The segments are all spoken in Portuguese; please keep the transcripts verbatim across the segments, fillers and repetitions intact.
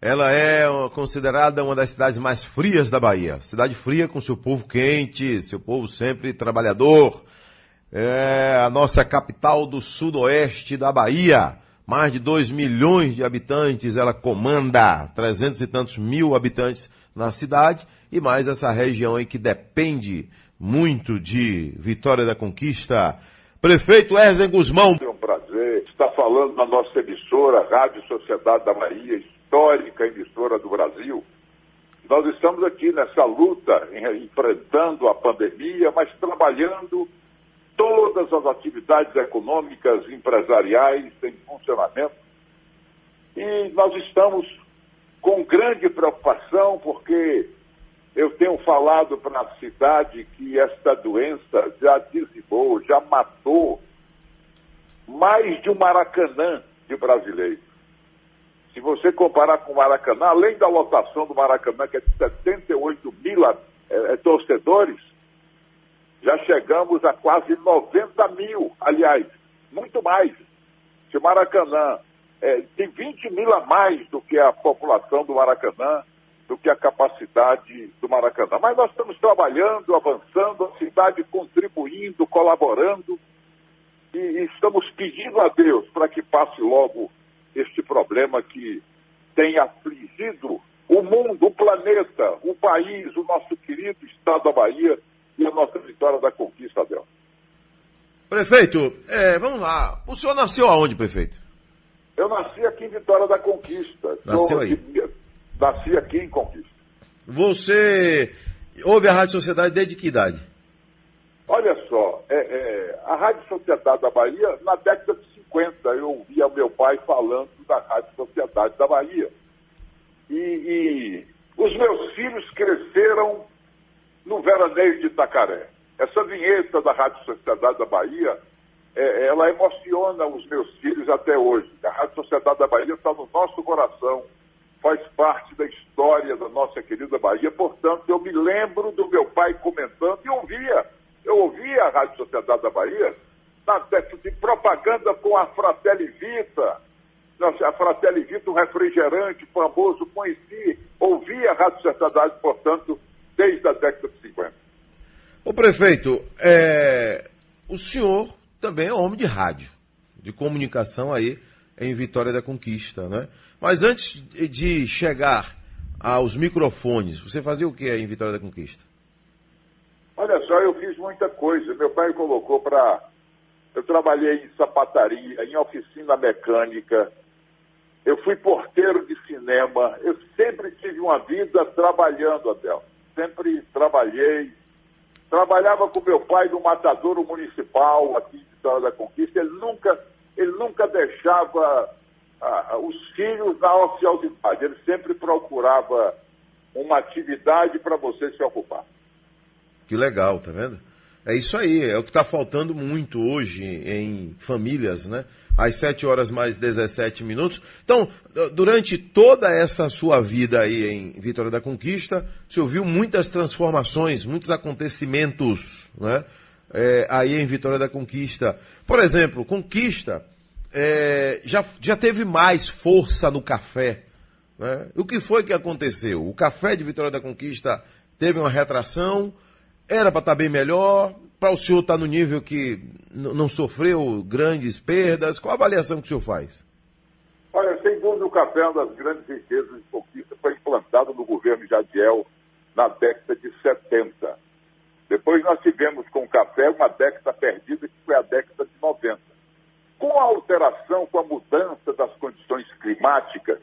ela é considerada uma das cidades mais frias da Bahia. Cidade fria com seu povo quente, seu povo sempre trabalhador. É a nossa capital do sudoeste da Bahia. Mais de dois milhões de habitantes, ela comanda trezentos e tantos mil habitantes na cidade e mais essa região aí que depende muito de Vitória da Conquista. Prefeito Herzen Guzmão. É um prazer estar falando na nossa emissora, Rádio Sociedade da Bahia, histórica emissora do Brasil. Nós estamos aqui nessa luta, enfrentando a pandemia, mas trabalhando todas as atividades econômicas, empresariais em funcionamento. E nós estamos com grande preocupação, porque eu tenho falado para a cidade que esta doença já dizimou, já matou mais de um Maracanã de brasileiros. Se você comparar com o Maracanã, além da lotação do Maracanã, que é de setenta e oito mil é, torcedores, já chegamos a quase noventa mil, aliás, muito mais. Se o Maracanã é, tem vinte mil a mais do que a população do Maracanã, do que a capacidade do Maracanã. Mas nós estamos trabalhando, avançando, a cidade contribuindo, colaborando, e, e estamos pedindo a Deus para que passe logo este problema que tem afligido o mundo, o planeta, o país, o nosso querido estado da Bahia, e a nossa Vitória da Conquista dela. Prefeito, é, vamos lá. O senhor nasceu aonde, prefeito? Eu nasci aqui em Vitória da Conquista. Nasceu aí? De, nasci aqui em Conquista. Você ouve a Rádio Sociedade desde que idade? Olha só, é, é, a Rádio Sociedade da Bahia, na década de cinquenta, eu ouvia meu pai falando da Rádio Sociedade da Bahia. E, e os meus filhos cresceram no veraneio de Itacaré. Essa vinheta da Rádio Sociedade da Bahia, é, ela emociona os meus filhos até hoje. A Rádio Sociedade da Bahia está no nosso coração, faz parte da história da nossa querida Bahia. Portanto, eu me lembro do meu pai comentando e ouvia. Eu ouvia a Rádio Sociedade da Bahia na década de propaganda com a Fratelli Vita. A Fratelli Vita, um refrigerante famoso, conheci, ouvia a Rádio Sociedade, portanto, desde a década de cinquenta. Ô prefeito, é, o senhor também é homem de rádio, de comunicação aí em Vitória da Conquista, né? Mas antes de chegar aos microfones, você fazia o que aí em Vitória da Conquista? Olha só, eu fiz muita coisa. Meu pai colocou para... Eu trabalhei em sapataria, em oficina mecânica, eu fui porteiro de cinema, eu sempre tive uma vida trabalhando, Adel. Sempre trabalhei, trabalhava com meu pai no matadouro municipal aqui em Vitória da Conquista. Ele nunca, ele nunca deixava ah, os filhos na ociosidade, ele sempre procurava uma atividade para você se ocupar. Que legal, tá vendo? É isso aí, é o que está faltando muito hoje em famílias, né? Às sete horas mais dezessete minutos. Então, durante toda essa sua vida aí em Vitória da Conquista, você ouviu muitas transformações, muitos acontecimentos, né? É, aí em Vitória da Conquista. Por exemplo, Conquista é, já, já teve mais força no café, né? O que foi que aconteceu? O café de Vitória da Conquista teve uma retração. Era para estar bem melhor, para o senhor estar no nível que n- não sofreu grandes perdas. Qual a avaliação que o senhor faz? Olha, sem dúvida o café é uma das grandes riquezas de Conquista, foi implantado no governo Jadiel na década de setenta. Depois nós tivemos com o café uma década perdida, que foi a década de noventa. Com a alteração, com a mudança das condições climáticas,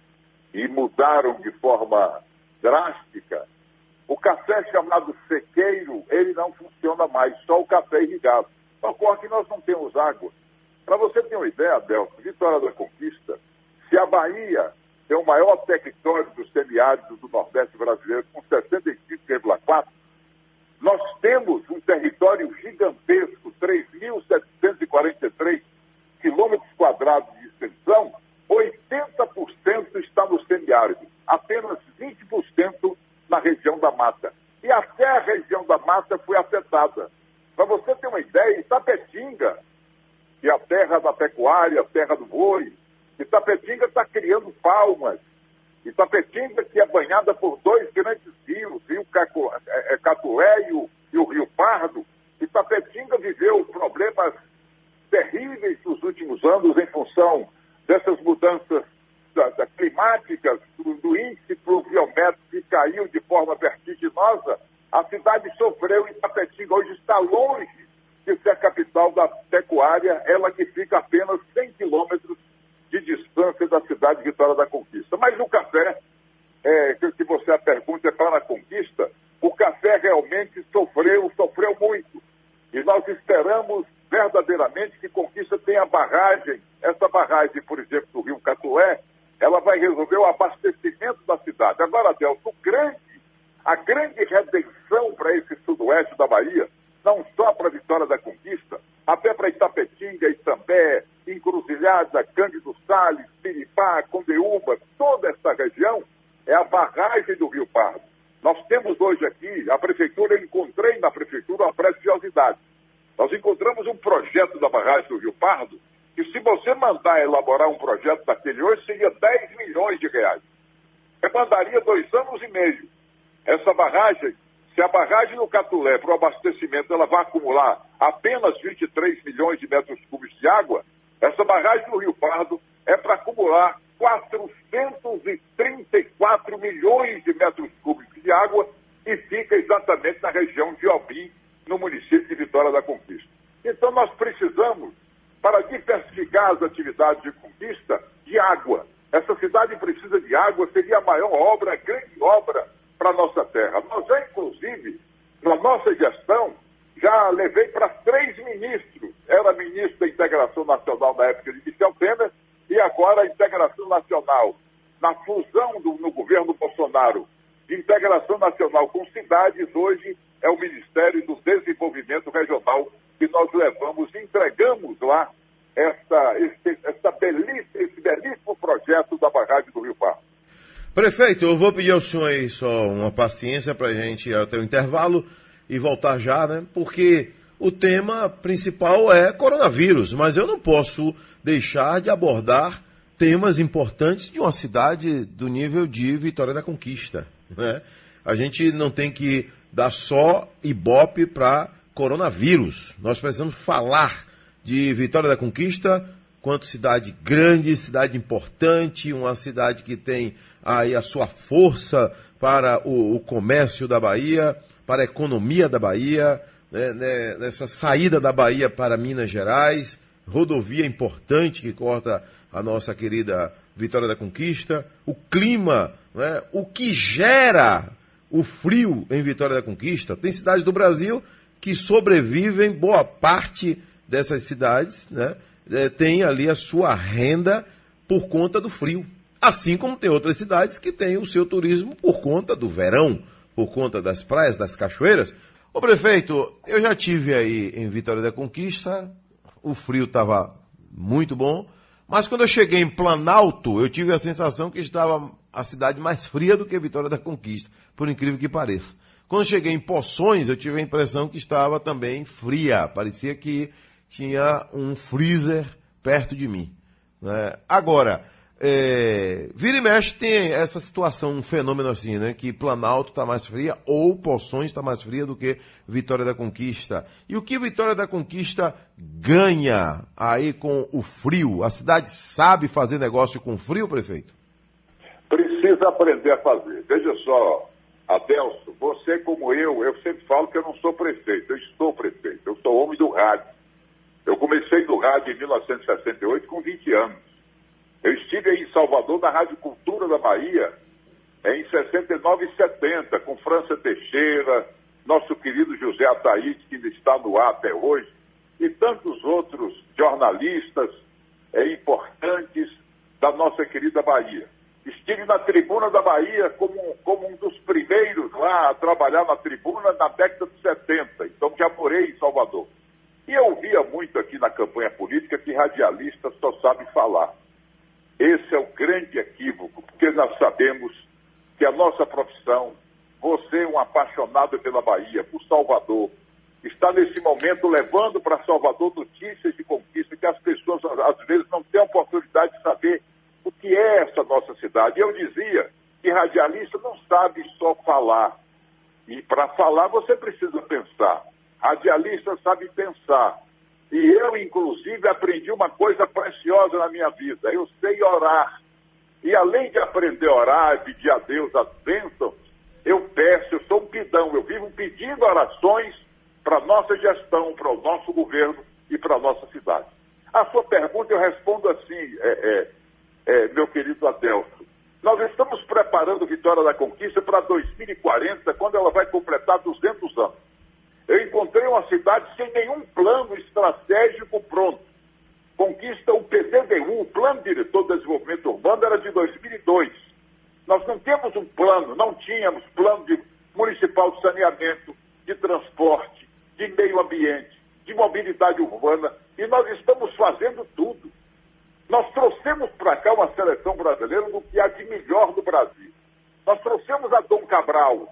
e mudaram de forma drástica, o café chamado sequeiro, ele não funciona mais, só o café irrigado. Ocorre que nós não temos água. Para você ter uma ideia, Abel, Vitória da Conquista, se a Bahia tem o maior território do semiárido do Nordeste brasileiro, com sessenta e cinco vírgula quatro, nós temos um território gigantesco, três mil setecentos e quarenta e três quilômetros quadrados de extensão, oitenta por cento está no semiárido, apenas vinte por cento na região da mata. E até a região da mata foi afetada. Para você ter uma ideia, Itapetinga, que é a terra da pecuária, a terra do boi, Itapetinga está criando palmas Itapetinga, que é banhada por dois grandes rios, Rio Caco, é, é, Catué e o, e o Rio Pardo. Itapetinga viveu problemas terríveis nos últimos anos em função dessas mudanças da, da climáticas, do, do índice pluviométrico que caiu de forma vertiginosa. A cidade sofreu. Itapetinga hoje está longe de ser a capital da pecuária, ela que fica a apenas cem quilômetros de distância da cidade de Vitória da Conquista. Mas o café, é, que, que você a pergunta é para a Conquista, o café realmente sofreu, sofreu muito. E nós esperamos verdadeiramente que Conquista tenha barragem. Essa barragem, por exemplo, do Rio Catué, ela vai resolver o abastecimento da cidade. Agora, Adelson, o grande, a grande redenção para esse sudoeste da Bahia, não só para a Vitória da Conquista, até para Itapetinga, Itambé, Encruzilhada, Cândido Sales, Piripá, Condeúba, toda essa região é a barragem do Rio Pardo. Nós temos hoje aqui, a prefeitura, eu encontrei na prefeitura uma preciosidade. Nós encontramos um projeto da barragem do Rio Pardo, que se você mandar elaborar um projeto daquele hoje, seria dez milhões de reais. Demandaria dois anos e meio. Essa barragem, se a barragem do Catulé, para o abastecimento, ela vai acumular apenas vinte e três milhões de metros cúbicos de água, essa barragem do Rio Pardo é para acumular quatrocentos e trinta e quatro milhões de metros cúbicos de água e fica exatamente na região de Albim, no município de Vitória da Conquista. Então nós precisamos, para diversificar as atividades de conquista, de água. Essa cidade precisa de água, seria a maior obra, a grande obra para a nossa terra. Nós já, inclusive, na nossa gestão, já levei para três ministros. Era ministro da Integração Nacional na época de Michel Temer e agora a Integração Nacional, na fusão do, no governo Bolsonaro, de Integração Nacional com cidades, hoje é o Ministério do Desenvolvimento Regional que nós levamos, entregamos lá essa, esse, essa belíssima, esse belíssimo projeto da barragem do Rio Pardo. Prefeito, eu vou pedir ao senhor aí só uma paciência para a gente ir até o intervalo e voltar já, né? Porque o tema principal é coronavírus, mas eu não posso deixar de abordar temas importantes de uma cidade do nível de Vitória da Conquista, né? A gente não tem que dar só ibope para coronavírus. Nós precisamos falar de Vitória da Conquista quanto cidade grande, cidade importante, uma cidade que tem aí a sua força para o, o comércio da Bahia, para a economia da Bahia, né, né, nessa saída da Bahia para Minas Gerais, rodovia importante que corta a nossa querida Vitória da Conquista, o clima, né, o que gera o frio em Vitória da Conquista. Tem cidades do Brasil que sobrevivem, boa parte dessas cidades, né, é, tem ali a sua renda por conta do frio. Assim como tem outras cidades que têm o seu turismo por conta do verão, por conta das praias, das cachoeiras. Ô prefeito, eu já tive aí em Vitória da Conquista, o frio estava muito bom, mas quando eu cheguei em Planalto, eu tive a sensação que estava a cidade mais fria do que Vitória da Conquista, por incrível que pareça. Quando cheguei em Poções, eu tive a impressão que estava também fria, parecia que tinha um freezer perto de mim, né? Agora, é, vira e mexe tem essa situação, um fenômeno assim, né? Que Planalto está mais fria ou Poções está mais fria do que Vitória da Conquista. E o que Vitória da Conquista ganha aí com o frio? A cidade sabe fazer negócio com frio, prefeito? Precisa aprender a fazer. Veja só, Adelson, você como eu, eu sempre falo que eu não sou prefeito, eu estou prefeito, eu sou homem do rádio. Eu comecei no rádio em mil novecentos e sessenta e oito com vinte anos. Eu estive aí em Salvador, na Rádio Cultura da Bahia, em sessenta e nove e setenta, com França Teixeira, nosso querido José Ataíde, que ainda está no ar até hoje, e tantos outros jornalistas é, importantes da nossa querida Bahia. Estive na Tribuna da Bahia como, como um dos primeiros lá a trabalhar na Tribuna na década de setenta, então já morei em Salvador. E eu ouvia muito aqui na campanha política que radialista só sabe falar. Esse é o grande equívoco, porque nós sabemos que a nossa profissão, você, um apaixonado pela Bahia, por Salvador, está nesse momento levando para Salvador notícias de conquista que as pessoas, às vezes, não têm a oportunidade de saber o que é essa nossa cidade. Eu dizia radialista não sabe só falar. E para falar você precisa pensar. Radialista sabe pensar. E eu, inclusive, aprendi uma coisa preciosa na minha vida. Eu sei orar. E além de aprender a orar e pedir a Deus as bênçãos, eu peço, eu sou um pidão. Eu vivo pedindo orações para a nossa gestão, para o nosso governo e para a nossa cidade. A sua pergunta eu respondo assim, é, é, é, meu querido Adelso. Nós estamos preparando Vitória da Conquista para dois mil e quarenta, quando ela vai completar duzentos anos. Eu encontrei uma cidade sem nenhum plano estratégico pronto. Conquista, o P D D U, o Plano Diretor de Desenvolvimento Urbano, era de dois mil e dois. Nós não temos um plano, não tínhamos plano de municipal de saneamento, de transporte, de meio ambiente, de mobilidade urbana, e nós estamos fazendo tudo. Nós trouxemos para cá uma seleção brasileira do que há de melhor do Brasil. Nós trouxemos a Dom Cabral,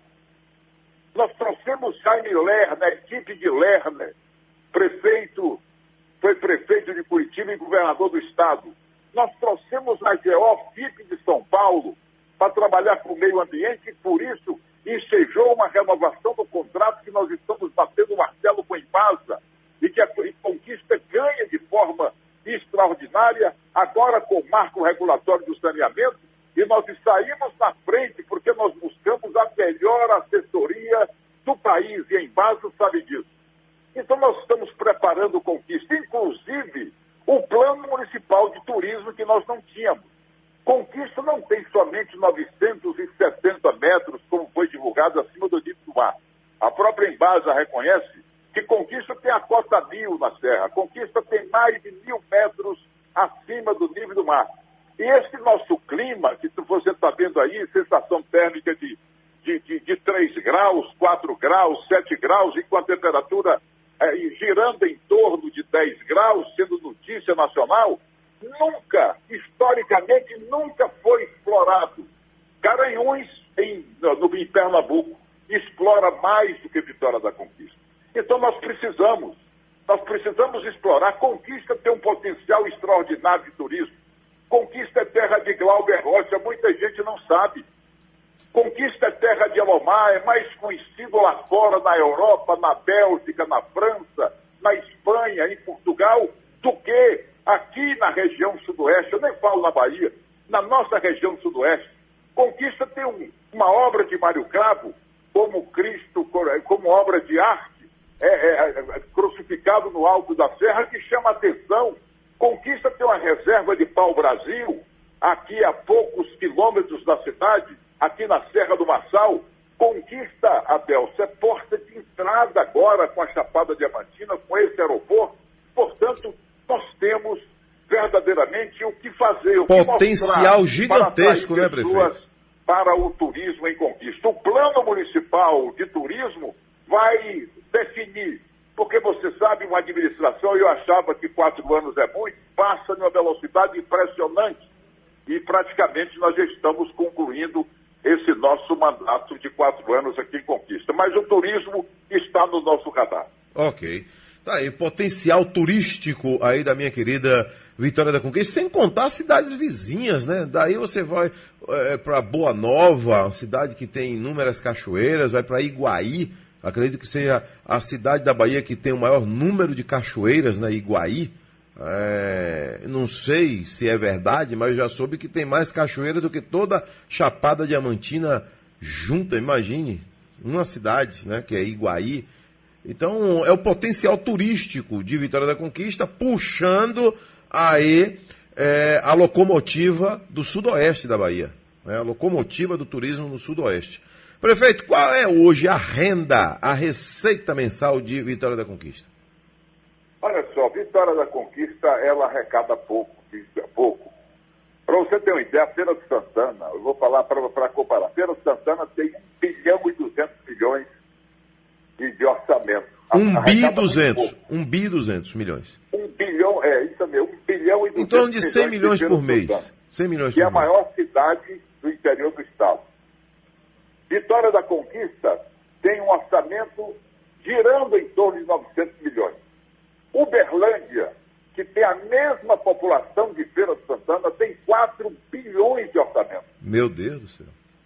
nós trouxemos Jaime Lerner, a equipe de Lerner, prefeito, foi prefeito de Curitiba e governador do estado. Nós trouxemos a G O F I P de São Paulo para trabalhar com o meio ambiente e por isso ensejou uma renovação do contrato que nós estamos batendo o martelo com a Embasa e que a Conquista ganha de forma extraordinária, agora com o marco regulatório do saneamento, e nós saímos na frente porque nós buscamos a melhor assessoria do país, e a Embasa sabe disso. Então nós estamos preparando Conquista, inclusive o plano municipal de turismo que nós não tínhamos. Conquista não tem somente novecentos e setenta metros, como foi divulgado, acima do nível do mar. A própria Embasa reconhece que Conquista tem a cota mil na serra. Conquista tem mais de mil metros acima do nível do mar. E esse nosso clima, que você está vendo aí, sensação térmica de, de, de, de três graus, quatro graus, sete graus, e com a temperatura é, girando em torno de dez graus, sendo notícia nacional, nunca, historicamente, nunca foi explorado. Garanhuns, em, no, em Pernambuco, explora mais do que Vitória da Conquista. Então nós precisamos, nós precisamos explorar. Conquista tem um potencial extraordinário de turismo. Conquista é terra de Glauber Rocha, muita gente não sabe. Conquista é terra de Elomar, é mais conhecido lá fora, na Europa, na Bélgica, na França, na Espanha, em Portugal, do que aqui na região sudoeste. Eu nem falo na Bahia, na nossa região sudoeste. Conquista tem um, uma obra de Mário Cravo, como Cristo, como obra de arte, é, é, é, crucificado no alto da serra, que chama a atenção. Conquista tem uma reserva de pau-brasil, aqui a poucos quilômetros da cidade, aqui na Serra do Marçal. Conquista, Adelso, é porta de entrada agora com a Chapada Diamantina, com esse aeroporto. Portanto, nós temos verdadeiramente o que fazer. O Potencial que gigantesco, né, prefeito? Para o turismo em Conquista. O plano municipal de turismo vai definir, porque você sabe, uma administração, eu achava que quatro anos é muito, passa numa velocidade impressionante. E praticamente nós já estamos concluindo esse nosso mandato de quatro anos aqui em Conquista. Mas o turismo está no nosso radar. Ok. Tá aí, potencial turístico aí da minha querida Vitória da Conquista, sem contar as cidades vizinhas, né? Daí você vai é, para Boa Nova, uma cidade que tem inúmeras cachoeiras, vai para Iguaí, acredito que seja a cidade da Bahia que tem o maior número de cachoeiras, né? Iguaí. É, não sei se é verdade, mas eu já soube que tem mais cachoeira do que toda Chapada Diamantina junta, imagine, uma cidade, né? Que é Iguaí. Então, é o potencial turístico de Vitória da Conquista puxando aí é, a locomotiva do sudoeste da Bahia. Né? A locomotiva do turismo no sudoeste. Prefeito, qual é hoje a renda, a receita mensal de Vitória da Conquista? Olha só, Vitória da Conquista, ela arrecada pouco, pouco. Para você ter uma ideia, a Feira de Santana, eu vou falar para comparar, a Feira de Santana tem um bilhão e duzentos milhões de, de orçamento. Um bi duzentos, um bi duzentos milhões. Um bilhão, é, isso mesmo, um bilhão e duzentos milhões. Em torno de cem milhões por mês. cem milhões por mês. Que é a maior cidade do interior do estado. Vitória da Conquista tem um orçamento girando em torno de novecentos milhões. Uberlândia, que tem a mesma população de Feira de Santana, tem quatro bilhões de orçamento. Meu Deus do céu.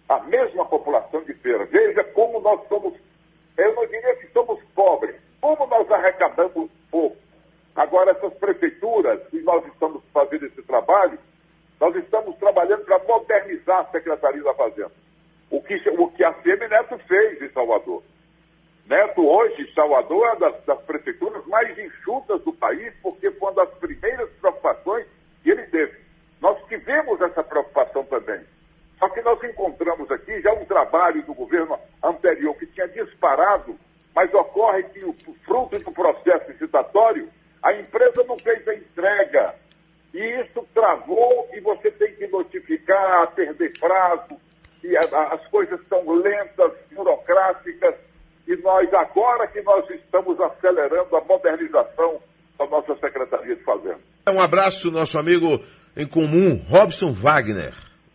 a mesma população de Feira. Veja como nós somos, eu não diria que somos pobres, como nós arrecadamos pouco. Agora, essas prefeituras, que nós estamos fazendo esse trabalho, nós estamos trabalhando para modernizar a Secretaria da Fazenda. O que, o que a C M Neto fez em Salvador. Neto, hoje, Salvador é das, das prefeituras mais enxutas do país, porque foi uma das primeiras preocupações que ele teve. Nós tivemos essa preocupação também. Só que nós encontramos aqui já um trabalho do governo anterior que tinha disparado, mas ocorre que, o fruto do processo licitatório, a empresa não fez a entrega. E isso travou e você tem que notificar, perder prazo, e a, a, as coisas são lentas, burocráticas, e nós, agora que nós estamos acelerando a modernização da nossa Secretaria de Fazenda. Um abraço, nosso amigo em comum, Robson Wagner.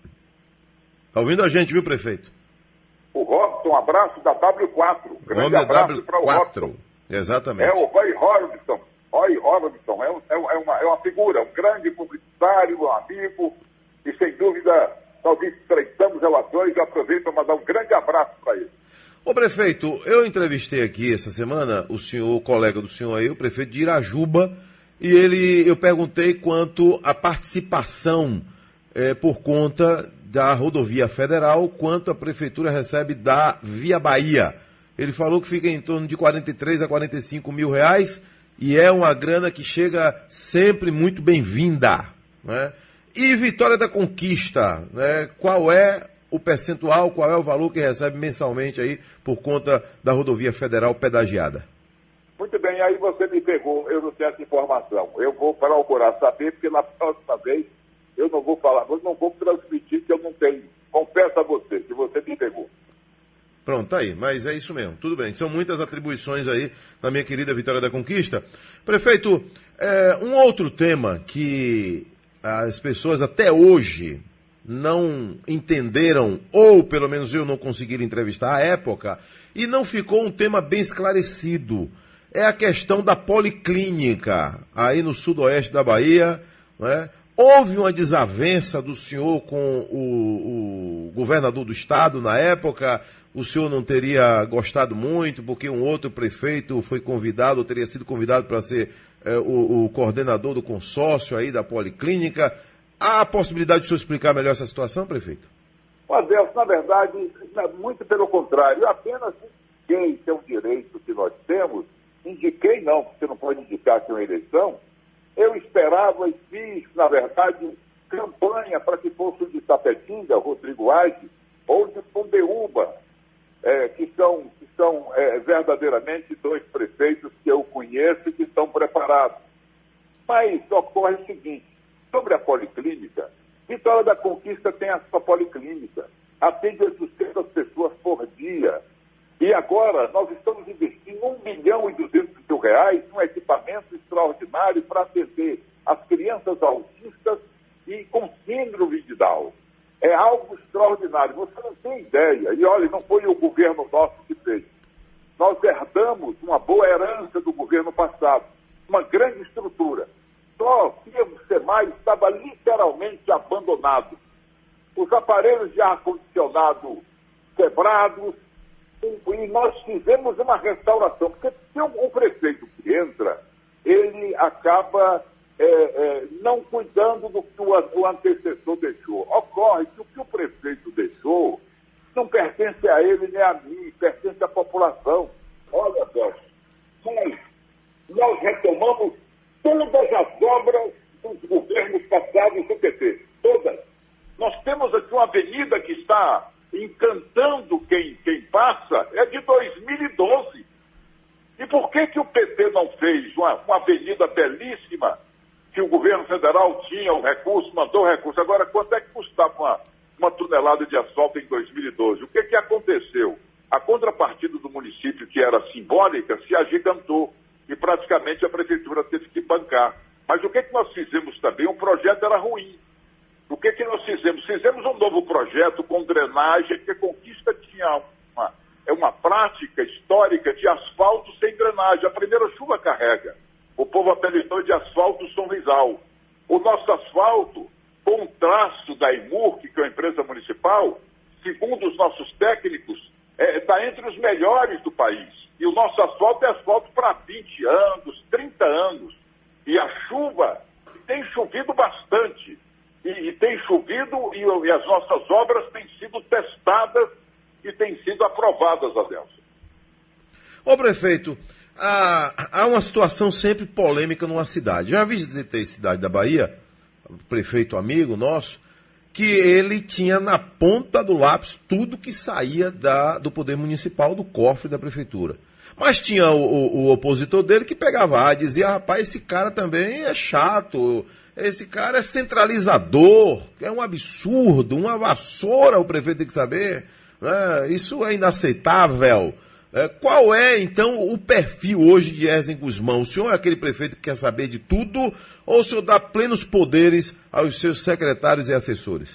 Está ouvindo a gente, viu, prefeito? O Robson, um abraço da W quatro. Grande abraço para o Robson. Exatamente. É o Roy Robson. Roy Robson é, um, é, uma, é uma figura, um grande publicitário, um amigo, e sem dúvida nós estreitamos relações e aproveito para mandar um grande abraço para ele. Ô prefeito, eu entrevistei aqui essa semana o senhor, o colega do senhor aí, o prefeito de Irajuba, e ele, eu perguntei quanto a participação é, por conta da rodovia federal, quanto a prefeitura recebe da Via Bahia. Ele falou que fica em torno de quarenta e três a quarenta e cinco mil reais, e é uma grana que chega sempre muito bem-vinda, né? E Vitória da Conquista, né? Qual é o percentual, qual é o valor que recebe mensalmente aí por conta da rodovia federal pedagiada? Muito bem, aí você me pegou, eu não tenho essa informação. Eu vou procurar saber, porque na próxima vez eu não vou falar, eu não vou transmitir que eu não tenho. Confesso a você, que você me pegou. Pronto, tá aí, mas é isso mesmo, tudo bem. São muitas atribuições aí da minha querida Vitória da Conquista. Prefeito, é, um outro tema que as pessoas até hoje não entenderam, ou pelo menos eu não consegui entrevistar à época, e não ficou um tema bem esclarecido. É a questão da policlínica, aí no sudoeste da Bahia, né? Houve uma desavença do senhor com o, o governador do estado na época, o senhor não teria gostado muito, porque um outro prefeito foi convidado, ou teria sido convidado para ser é, o, o coordenador do consórcio aí da policlínica. Há a possibilidade de o senhor explicar melhor essa situação, prefeito? Adelso, na verdade, muito pelo contrário, eu apenas indiquei que é um direito que nós temos, indiquei não, porque você não pode indicar que é uma eleição, eu esperava e fiz, na verdade, campanha para que fosse o de Tapetinga, Rodrigo Aide, ou de Pombeúba, é, que são, que são é, verdadeiramente dois prefeitos que eu conheço e que estão preparados. Mas ocorre o seguinte, sobre a policlínica, Vitória da Conquista tem a sua policlínica, atende oitocentas pessoas por dia. E agora nós estamos investindo um milhão e duzentos mil reais num equipamento extraordinário para atender as crianças autistas e com síndrome de Down. É algo extraordinário, você não tem ideia. E olha, não foi o governo nosso que fez. Nós herdamos uma boa herança do governo passado, uma grande estrutura. Só que o SEMAI estava literalmente abandonado. Os aparelhos de ar-condicionado quebrados, e nós fizemos uma restauração, porque se um, um prefeito que entra, ele acaba é, é, não cuidando do que o, o antecessor deixou. Ocorre que o que o prefeito deixou não pertence a ele nem a mim, pertence à população. Olha, Deus, nós, nós retomamos todas as obras dos governos passados do P T, todas. Nós temos aqui uma avenida que está encantando quem, quem passa, é de dois mil e doze. E por que que o P T não fez uma, uma avenida belíssima, que o governo federal tinha o recurso, mandou o recurso? Agora, quanto é que custava uma, uma tonelada de asfalto em dois mil e doze? O que que aconteceu? A contrapartida do município, que era simbólica, se agigantou e praticamente a prefeitura teve que bancar. Mas o que que nós fizemos também? O projeto era ruim. O que que nós fizemos? Fizemos um novo projeto com drenagem, que a Conquista tinha uma, é uma prática histórica de asfalto sem drenagem. A primeira chuva carrega. O povo apelidou de asfalto São Rizal. O nosso asfalto, com um traço da Imurc, que é uma empresa municipal, segundo os nossos técnicos, está é, entre os melhores do país. E o nosso asfalto é asfalto para vinte anos, trinta anos. E a chuva tem chovido bastante. E, e tem chovido e, e as nossas obras têm sido testadas e têm sido aprovadas, Adelson. Ô prefeito, há, há uma situação sempre polêmica numa cidade. Já visitei cidade da Bahia, prefeito amigo nosso, que ele tinha na ponta do lápis tudo que saía da, do poder municipal, do cofre da prefeitura. Mas tinha o, o, o opositor dele que pegava ah, dizia, rapaz, esse cara também é chato, esse cara é centralizador, é um absurdo, uma vassoura o prefeito tem que saber, né? Isso é inaceitável. É, qual é, então, o perfil hoje de Esdras Guzmão? O senhor é aquele prefeito que quer saber de tudo ou o senhor dá plenos poderes aos seus secretários e assessores?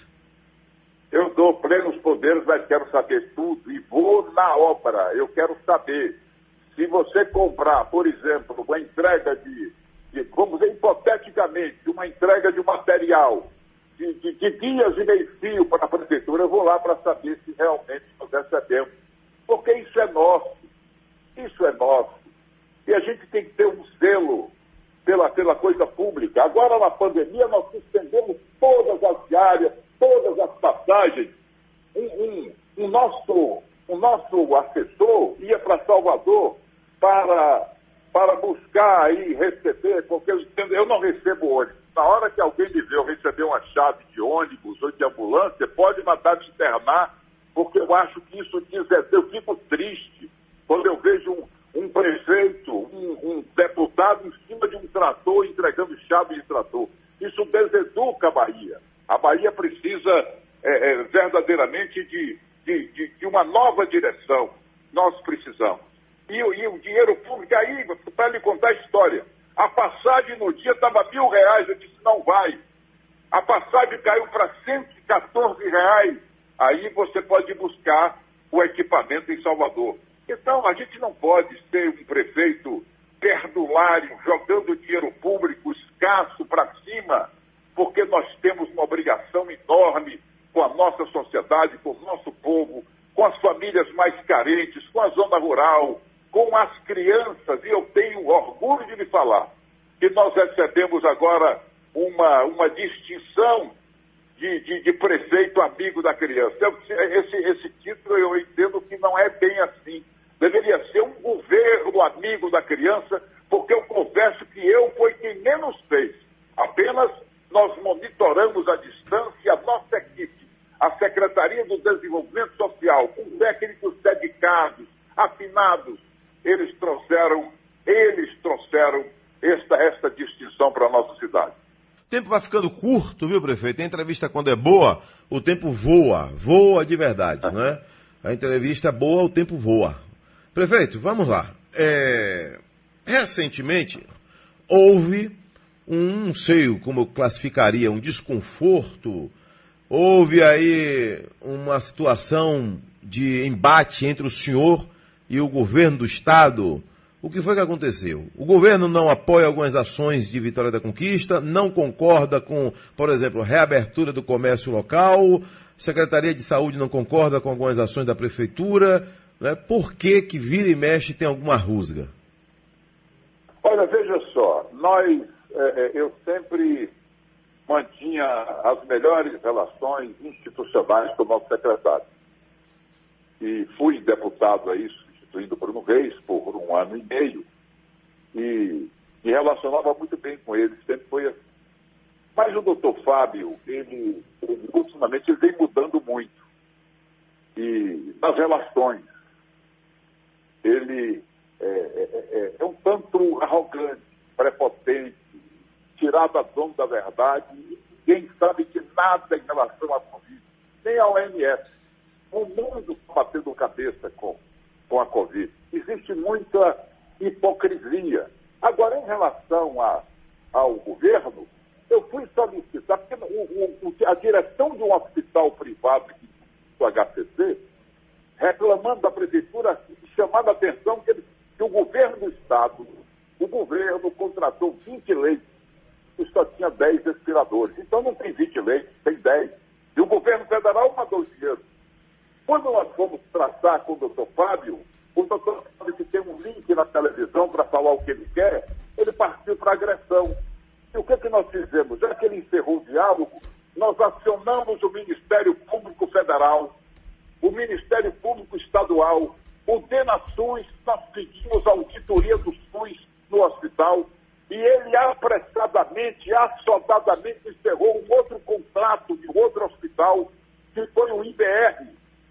Eu dou plenos poderes, mas quero saber tudo e vou na obra. Eu quero saber se você comprar, por exemplo, uma entrega de, de vamos dizer, hipoteticamente, uma entrega de um material de, de, de dias e meio fio para a prefeitura, eu vou lá para saber se realmente nós recebemos. Porque isso é nosso, isso é nosso. E a gente tem que ter um zelo pela, pela coisa pública. Agora, na pandemia, nós suspendemos todas as diárias, todas as passagens. Um, um, um, nosso, um nosso assessor ia para Salvador para, para buscar e receber, porque eu, eu não recebo ônibus. Na hora que alguém me vê eu receber uma chave de ônibus ou de ambulância, pode mandar me internar, porque eu acho que isso diz, eu fico triste quando eu vejo um, um prefeito, um, um deputado em cima de um trator entregando chave de trator. Isso deseduca a Bahia. A Bahia precisa é, é, verdadeiramente de, de, de, de uma nova direção. Nós precisamos. E, e o dinheiro público, aí, para lhe contar a história, a passagem no dia estava mil reais, eu disse, não vai. A passagem caiu para cento e quatorze reais. Aí você pode buscar o equipamento em Salvador. Então, a gente não pode ser um prefeito perdulário, jogando dinheiro público escasso para cima, porque nós temos uma obrigação enorme com a nossa sociedade, com o nosso povo, com as famílias mais carentes, com a zona rural, com as crianças. E eu tenho orgulho de lhe falar que nós recebemos agora uma, uma distinção De, de, de prefeito amigo da criança. Esse, esse título eu entendo que não é bem assim. Deveria ser um governo amigo da criança, porque eu confesso que eu foi quem menos fez. Apenas nós monitoramos à distância a nossa equipe, a Secretaria do Desenvolvimento Social, com técnicos dedicados, afinados. Eles trouxeram, eles trouxeram esta, esta distinção para a nossa cidade. O tempo vai ficando curto, viu, prefeito? A entrevista, quando é boa, o tempo voa. Voa de verdade, não é? A entrevista é boa, o tempo voa. Prefeito, vamos lá. É... Recentemente, houve um, não sei como eu classificaria, um desconforto. Houve aí uma situação de embate entre o senhor e o governo do Estado. O que foi que aconteceu? O governo não apoia algumas ações de Vitória da Conquista, não concorda com, por exemplo, reabertura do comércio local, Secretaria de Saúde não concorda com algumas ações da Prefeitura, né? Por que que vira e mexe tem alguma rusga? Olha, veja só, nós, é, eu sempre mantinha as melhores relações institucionais com o nosso secretário. E fui deputado a isso, substituindo Bruno Reis por um ano e meio, e me relacionava muito bem com ele, sempre foi assim. Mas o doutor Fábio, ele, ele ultimamente, ele vem mudando muito. E nas relações, ele é, é, é, é um tanto arrogante, prepotente, tirado a dono da verdade, e ninguém sabe de nada em relação à Covid, nem à O M S. O mundo está batendo cabeça com com a Covid. Existe muita hipocrisia. Agora, em relação a, ao governo, eu fui solicitar, porque o, o, a direção de um hospital privado do H C C, reclamando da prefeitura, chamando a atenção que, ele, que o governo do Estado, o governo contratou vinte leitos e só tinha dez respiradores. Então não tem vinte leitos, tem dez. E o governo federal mandou o dinheiro. Quando nós fomos tratar com o doutor Fábio, o doutor Fábio, que tem um link na televisão para falar o que ele quer, ele partiu para agressão. E o que, que nós fizemos? Já que ele encerrou o diálogo, nós acionamos o Ministério Público Federal, o Ministério Público Estadual, o DENASUS, nós pedimos a auditoria do SUS no hospital, e ele apressadamente, assodadamente encerrou um outro contrato de outro hospital, que foi o I B R.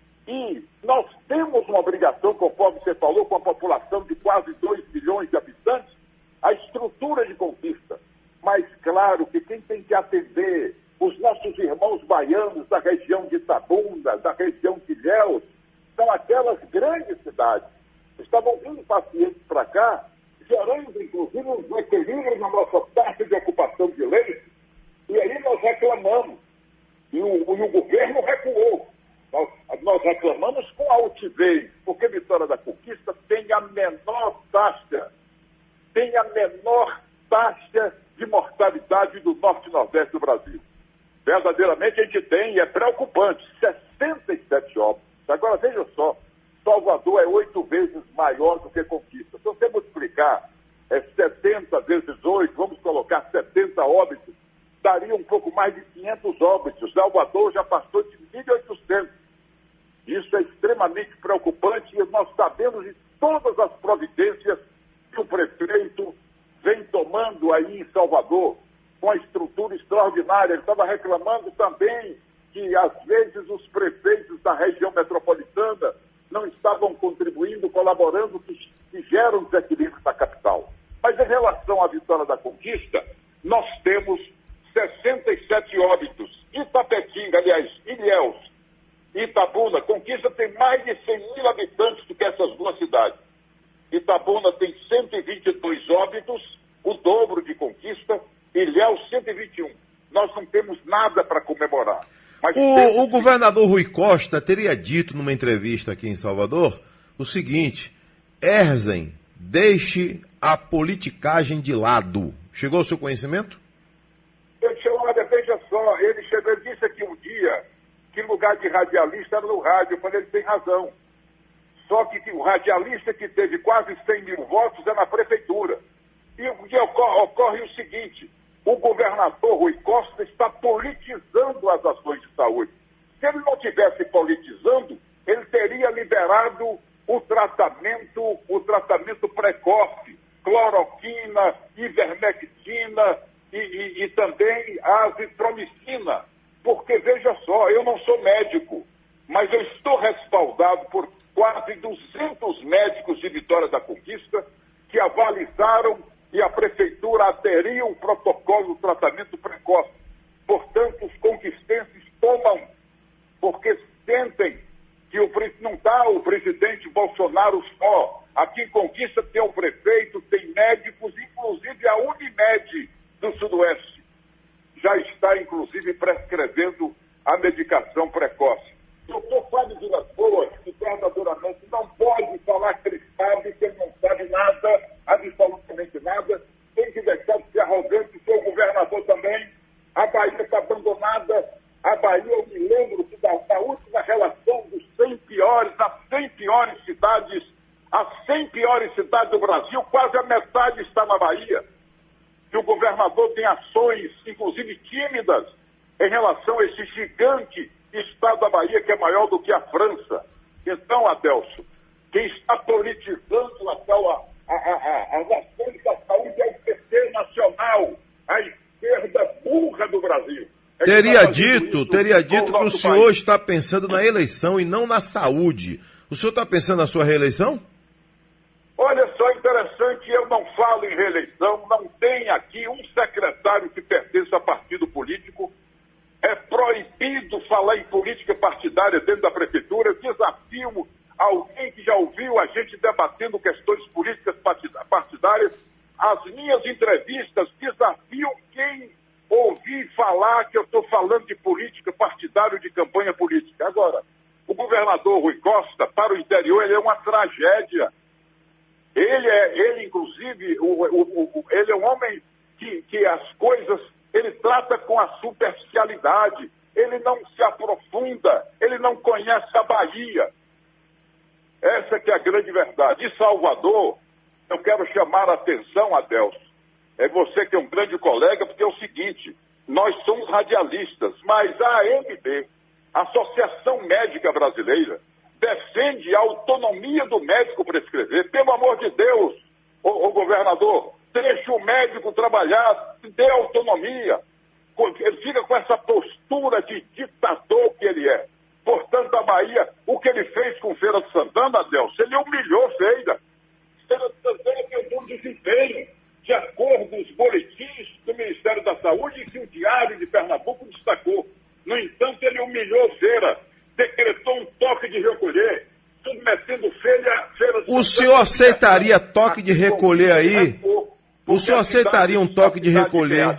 E nós temos uma obrigação, conforme você falou, com a população de quase dois milhões de habitantes, a estrutura de Conquista. Mas claro que quem tem que atender os nossos irmãos baianos da região de Itabuna, da região de Ilhéus, são aquelas grandes cidades. Estavam vindo pacientes para cá, gerando inclusive um desequilíbrio na nossa taxa de ocupação de leitos, e aí nós reclamamos. E o, e o governo recuou. Nós, nós reclamamos com altivez, porque Vitória da Conquista tem a menor taxa, tem a menor taxa de mortalidade do norte e nordeste do Brasil. Verdadeiramente a gente tem, e é preocupante, sessenta e sete óbitos. Agora veja só, Salvador é oito vezes maior do que Conquista. Se você multiplicar é, setenta vezes oito, vamos colocar setenta óbitos, daria um pouco mais de quinhentos óbitos. Salvador já passou de mil e oitocentos. Isso é extremamente preocupante e nós sabemos de todas as providências que o prefeito vem tomando aí em Salvador, com a estrutura extraordinária. Ele estava reclamando também que, às vezes, os prefeitos da região metropolitana não estavam contribuindo, colaborando, que, que geram desequilíbrio na capital. Mas, em relação à Vitória da Conquista, nós temos sessenta e sete óbitos. Itapetinga, aliás, Ilhéus, Itabuna, Conquista tem mais de cem mil habitantes do que essas duas cidades. Itabuna tem cento e vinte e dois óbitos, o dobro de Conquista, Ilhéus cento e vinte e um. Nós não temos nada para comemorar. Mas o, temos... o governador Rui Costa teria dito numa entrevista aqui em Salvador o seguinte: Erzen, deixe a politicagem de lado. Chegou ao seu conhecimento? Eu disse, olha, veja só, ele chegou e disse aqui um dia que em lugar de radialista era no rádio. Eu falei, ele tem razão. Só que o radialista que teve quase cem mil votos é na prefeitura. E ocorre, ocorre o seguinte: o governador Rui Costa está politizando as ações de saúde. Se ele não tivesse politizando, ele teria liberado o tratamento, o tratamento precoce, cloroquina, ivermectina e, e, e também a azitromicina. Porque, veja só, eu não sou médico, mas eu estou respaldado por quase duzentos médicos de Vitória da Conquista que avalizaram e a prefeitura aderiu ao protocolo do tratamento precoce. Portanto, os conquistenses tomam, porque sentem que o, não está o presidente Bolsonaro só. Aqui em Conquista tem o prefeito, tem médicos, inclusive a Unimed do Sudoeste já está, inclusive, prescrevendo a medicação precoce. Doutor Fábio Vilas Boas, que verdadeiramente não pode falar que ele sabe, que ele não sabe nada, absolutamente nada, tem que deixar de ser arrogante, ser o governador também. A Bahia está abandonada. A Bahia, eu me lembro que da, da última relação dos cem piores, das cem piores cidades, as cem piores cidades do Brasil, quase a metade está na Bahia. Que o governador tem ações, inclusive tímidas, em relação a esse gigante estado da Bahia, que é maior do que a França. Então, Adelso, quem está politizando a, tal, a, a, a, as ações da saúde é o P T Nacional, a esquerda burra do Brasil. É teria dito, teria dito que o senhor país. Está pensando na eleição e não na saúde. O senhor está pensando na sua reeleição? Olha só, interessante, eu não falo em reeleição, não tem aqui um secretário que pertence a partido político. É proibido falar em política partidária dentro da prefeitura. Desafio alguém que já ouviu a gente debatendo questões políticas partidárias. As minhas entrevistas desafiam quem ouvir falar que eu estou falando de política partidária, de campanha política. Agora, o governador Rui Costa, para o interior, ele é uma tragédia. Ele, é, ele inclusive, o, o, o, ele é um homem que, que as coisas... ele trata com a superficialidade. ele não se aprofunda, ele não conhece a Bahia. Essa que é a grande verdade. E Salvador, eu quero chamar a atenção, Adelso, é você que é um grande colega, porque é o seguinte, nós somos radialistas, mas a A M B, a Associação Médica Brasileira, defende a autonomia do médico prescrever. Pelo amor de Deus, ô, ô governador, deixe o médico trabalhar, dê autonomia. Ele fica com essa postura de ditador que ele é. Portanto, a Bahia, o que ele fez com Feira de Santana, Adelso, ele humilhou Feira. Feira de Santana tem um bom desempenho, de acordo com os boletins do Ministério da Saúde, que o Diário de Pernambuco destacou. No entanto, ele humilhou Feira, decretou um toque de recolher, submetendo Feira... Feira o senhor aceitaria toque de recolher aí? O senhor aceitaria um toque de recolher?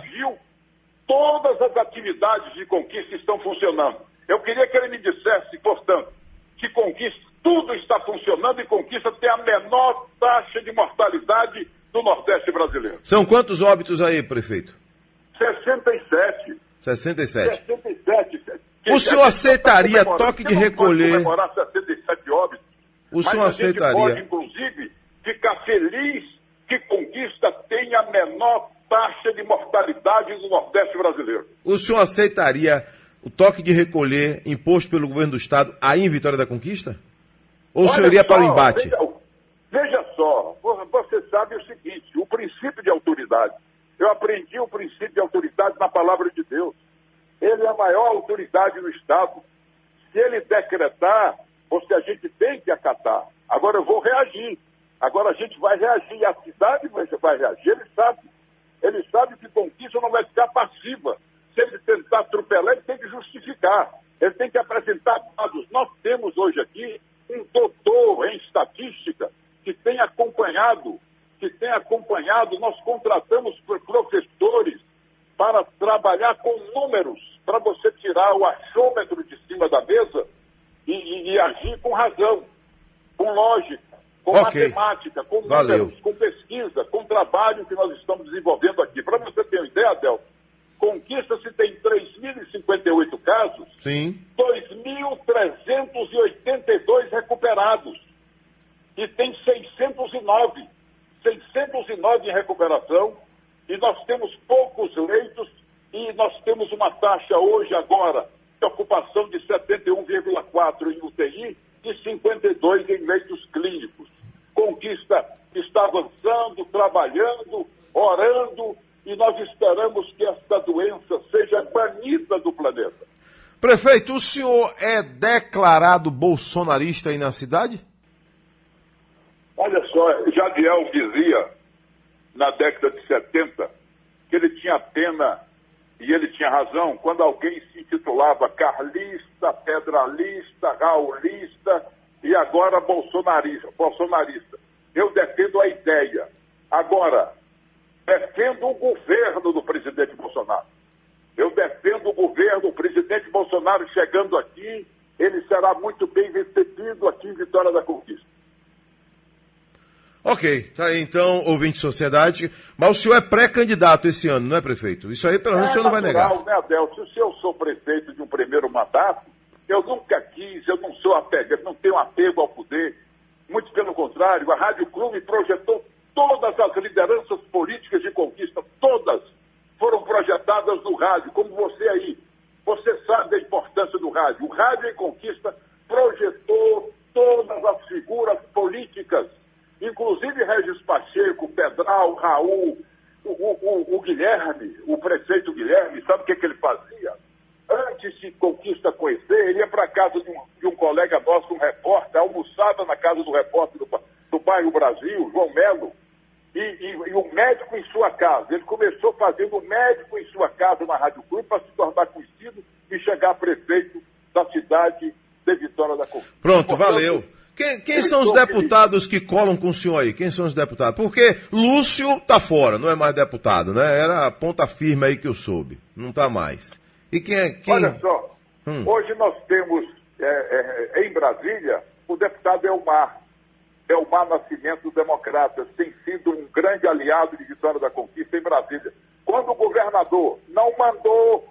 Todas as atividades de Conquista estão funcionando. Eu queria que ele me dissesse, portanto, que Conquista, tudo está funcionando e Conquista tem a menor taxa de mortalidade do Nordeste brasileiro. São quantos óbitos aí, prefeito? sessenta e sete. sessenta e sete. sessenta e sete. O senhor aceitaria toque de recolher? Comemorar sessenta e sete óbitos. O senhor aceitaria? A gente pode, inclusive, ficar feliz que Conquista tenha a menor taxa de mortalidade do Nordeste brasileiro. O senhor aceitaria o toque de recolher imposto pelo governo do Estado aí em Vitória da Conquista? Ou o senhor iria para o embate? Veja, veja só, você sabe o seguinte, o princípio de autoridade. Eu aprendi o princípio de autoridade na palavra de Deus. Ele é a maior autoridade no Estado. Se ele decretar, você, a gente tem que acatar. Agora eu vou reagir. Agora a gente vai reagir. A cidade vai, vai reagir. Ele sabe. Ele sabe que Conquista não vai ficar passiva. Se ele tentar atropelar, ele tem que justificar. Ele tem que apresentar dados. Nós temos hoje aqui um doutor em estatística que tem acompanhado, que tem acompanhado, nós contratamos professores para trabalhar com números, para você tirar o achômetro de cima da mesa e, e, e agir com razão, com lógica, com okay. matemática, com números, Valeu. com pesquisa, com trabalho que nós estamos desenvolvendo aqui. Para você ter uma ideia, Adel, Conquista-se tem três mil e cinquenta e oito casos, Sim. dois mil trezentos e oitenta e dois recuperados e tem seiscentos e nove, seiscentos e nove em recuperação, e nós temos poucos leitos e nós temos uma taxa hoje agora de ocupação de setenta e um vírgula quatro em U T I e cinquenta e dois em leitos clínicos. Conquista está avançando, trabalhando, orando, e nós esperamos que esta doença seja banida do planeta. Prefeito, o senhor é declarado bolsonarista aí na cidade? Olha só, Jadiel dizia, na década de setenta, que ele tinha pena, e ele tinha razão, quando alguém se intitulava carlista, pedralista, raulista e agora bolsonarista. bolsonarista. Eu defendo a ideia. Agora, defendo o governo do presidente Bolsonaro. Eu defendo o governo, o presidente Bolsonaro chegando aqui, ele será muito bem recebido aqui em Vitória da Conquista. Ok, tá aí então, ouvinte de sociedade, mas o senhor é pré-candidato esse ano, não é, prefeito? Isso aí, pelo menos, é o senhor não vai negar. Né, Adelso? Se eu sou prefeito de um primeiro mandato, eu nunca quis, eu não sou apegado, não tenho apego ao poder, muito pelo contrário, a Rádio Clube projetou todas as lideranças políticas de Conquista, todas foram projetadas no rádio, como você aí. Você sabe da importância do rádio. O rádio em Conquista projetou todas as figuras políticas, inclusive Regis Pacheco, Pedral, Raul, o, o, o Guilherme, o prefeito Guilherme, sabe o que, que ele fazia? Antes de Conquista conhecer, ele ia para a casa de um, de um colega nosso, um repórter, almoçava na casa do repórter do, do bairro Brasil, João Melo, e, e, e o médico em sua casa. Ele começou fazendo o médico em sua casa na Rádio Clube para se tornar conhecido e chegar a prefeito da cidade de Vitória da Conquista. Pronto, Portanto, valeu. Quem, quem são os deputados que colam com o senhor aí? Quem são os deputados? Porque Lúcio tá fora, não é mais deputado, né? Era a ponta firme aí que eu soube. Não tá mais. E quem é... Quem... Olha só, hum. hoje nós temos é, é, em Brasília o deputado Elmar. Elmar Nascimento, do Democratas, tem sido um grande aliado de Vitória da Conquista em Brasília. Quando o governador não mandou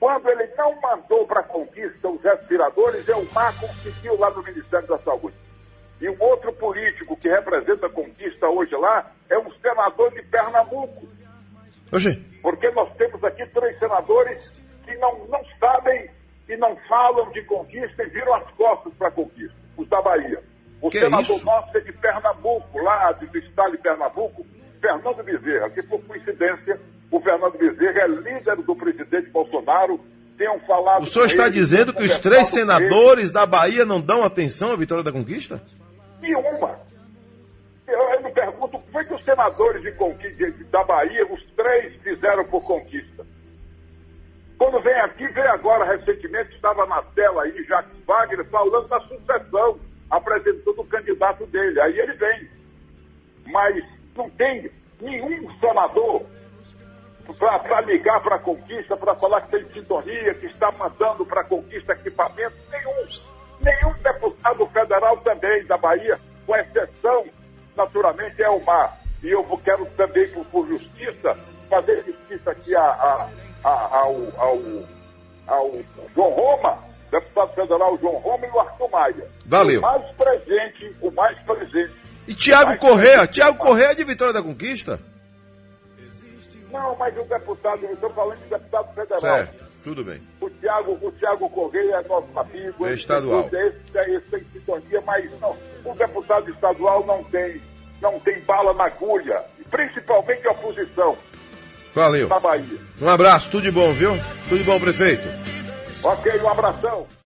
Quando ele não mandou para a Conquista os respiradores, Elmar conseguiu lá no Ministério da Saúde. E um outro político que representa a Conquista hoje lá é um senador de Pernambuco. Oxê. Porque nós temos aqui três senadores que não, não sabem e não falam de Conquista e viram as costas para a Conquista, os da Bahia. O que senador é nosso é de Pernambuco, lá do estado de Pernambuco, Fernando Bezerra, que por coincidência, o Fernando Bezerra é líder do presidente Bolsonaro. Tenham falado. O senhor está ele, dizendo que os três senadores da Bahia não dão atenção à vitória da Conquista? Nenhuma. Eu, eu me pergunto como é que os senadores de Conquista, de, da Bahia, os três fizeram por Conquista. Quando vem aqui, vem agora, recentemente, estava na tela aí, Jacques Wagner, falando da sucessão, apresentando o candidato dele. Aí ele vem. Mas não tem nenhum senador para ligar para a Conquista, para falar que tem sintonia, que está mandando para a Conquista equipamento. Nenhum. Nenhum deputado federal também da Bahia, com exceção, naturalmente, é Elmar. E eu quero também, por, por justiça, fazer justiça aqui a, a, a, ao, ao, ao João Roma, deputado federal João Roma, e o Arthur Maia. Valeu. O mais presente, o mais presente. E Tiago Corrêa? Tiago Corrêa é de Vitória da Conquista? Não, mas o deputado, eu estou falando de deputado federal. Certo, tudo bem. O Tiago, o Tiago Corrêa é nosso amigo. É estadual. Esse, esse, esse tem sintonia, mas não, o deputado estadual não tem, não tem bala na agulha, principalmente a oposição. Valeu. Na Bahia. Um abraço, tudo de bom, viu? Tudo de bom, prefeito. Ok, um abração.